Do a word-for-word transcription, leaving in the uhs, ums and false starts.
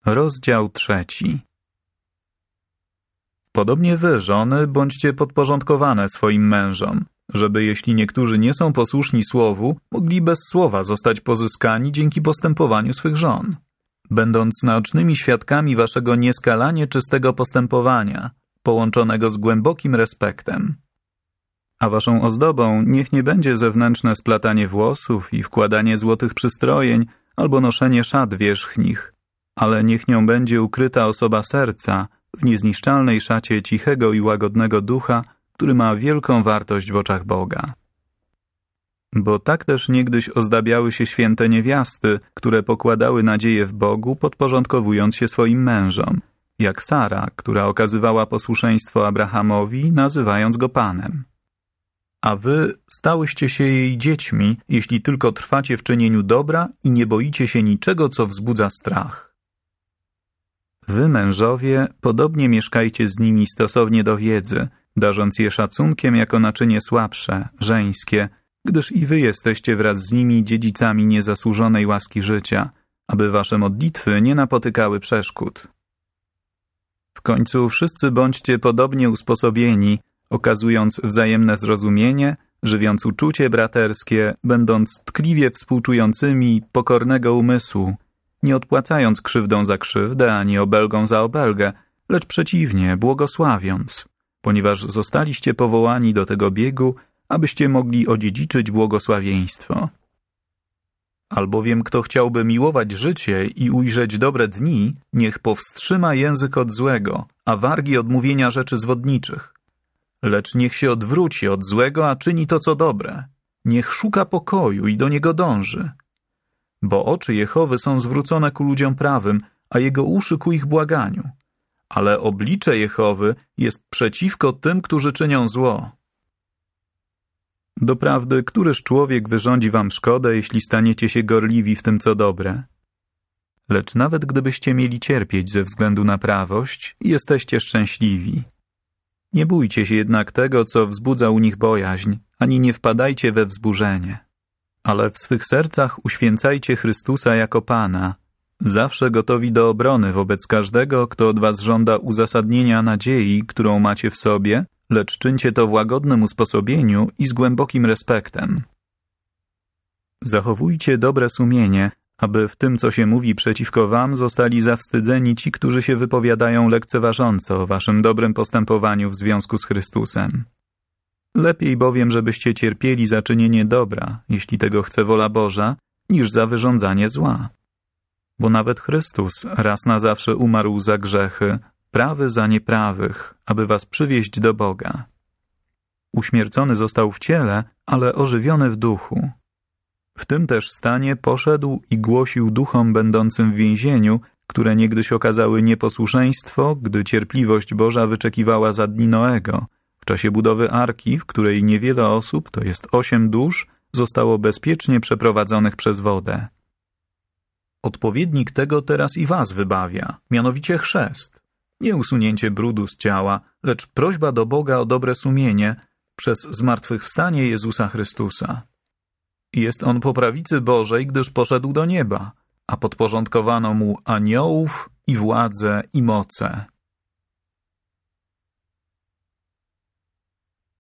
Rozdział trzeci. Podobnie wy, żony, bądźcie podporządkowane swoim mężom, żeby jeśli niektórzy nie są posłuszni słowu, mogli bez słowa zostać pozyskani dzięki postępowaniu swych żon, będąc naocznymi świadkami waszego nieskalanie czystego postępowania, połączonego z głębokim respektem. A waszą ozdobą niech nie będzie zewnętrzne splatanie włosów i wkładanie złotych przystrojeń albo noszenie szat wierzchnich, ale niech nią będzie ukryta osoba serca w niezniszczalnej szacie cichego i łagodnego ducha, który ma wielką wartość w oczach Boga. Bo tak też niegdyś ozdabiały się święte niewiasty, które pokładały nadzieję w Bogu, podporządkowując się swoim mężom, jak Sara, która okazywała posłuszeństwo Abrahamowi, nazywając go Panem. A wy stałyście się jej dziećmi, jeśli tylko trwacie w czynieniu dobra i nie boicie się niczego, co wzbudza strach. Wy, mężowie, podobnie mieszkajcie z nimi stosownie do wiedzy, darząc je szacunkiem jako naczynie słabsze, żeńskie, gdyż i wy jesteście wraz z nimi dziedzicami niezasłużonej łaski życia, aby wasze modlitwy nie napotykały przeszkód. W końcu wszyscy bądźcie podobnie usposobieni, okazując wzajemne zrozumienie, żywiąc uczucie braterskie, będąc tkliwie współczującymi pokornego umysłu, nie odpłacając krzywdą za krzywdę, ani obelgą za obelgę, lecz przeciwnie, błogosławiąc, ponieważ zostaliście powołani do tego biegu, abyście mogli odziedziczyć błogosławieństwo. Albowiem kto chciałby miłować życie i ujrzeć dobre dni, niech powstrzyma język od złego, a wargi od mówienia rzeczy zwodniczych. Lecz niech się odwróci od złego, a czyni to, co dobre. Niech szuka pokoju i do niego dąży. Bo oczy Jehowy są zwrócone ku ludziom prawym, a jego uszy ku ich błaganiu. Ale oblicze Jehowy jest przeciwko tym, którzy czynią zło. Doprawdy, któryż człowiek wyrządzi wam szkodę, jeśli staniecie się gorliwi w tym, co dobre? Lecz nawet gdybyście mieli cierpieć ze względu na prawość, jesteście szczęśliwi. Nie bójcie się jednak tego, co wzbudza u nich bojaźń, ani nie wpadajcie we wzburzenie. Ale w swych sercach uświęcajcie Chrystusa jako Pana, zawsze gotowi do obrony wobec każdego, kto od was żąda uzasadnienia nadziei, którą macie w sobie, lecz czyńcie to w łagodnym usposobieniu i z głębokim respektem. Zachowujcie dobre sumienie, aby w tym, co się mówi przeciwko wam, zostali zawstydzeni ci, którzy się wypowiadają lekceważąco o waszym dobrym postępowaniu w związku z Chrystusem. Lepiej bowiem, żebyście cierpieli za czynienie dobra, jeśli tego chce wola Boża, niż za wyrządzanie zła. Bo nawet Chrystus raz na zawsze umarł za grzechy, prawy za nieprawych, aby was przywieźć do Boga. Uśmiercony został w ciele, ale ożywiony w duchu. W tym też stanie poszedł i głosił duchom będącym w więzieniu, które niegdyś okazały nieposłuszeństwo, gdy cierpliwość Boża wyczekiwała za dni Noego, w czasie budowy arki, w której niewiele osób, to jest osiem dusz, zostało bezpiecznie przeprowadzonych przez wodę. Odpowiednik tego teraz i was wybawia, mianowicie chrzest. Nie usunięcie brudu z ciała, lecz prośba do Boga o dobre sumienie przez zmartwychwstanie Jezusa Chrystusa. Jest on po prawicy Bożej, gdyż poszedł do nieba, a podporządkowano mu aniołów i władze i moce.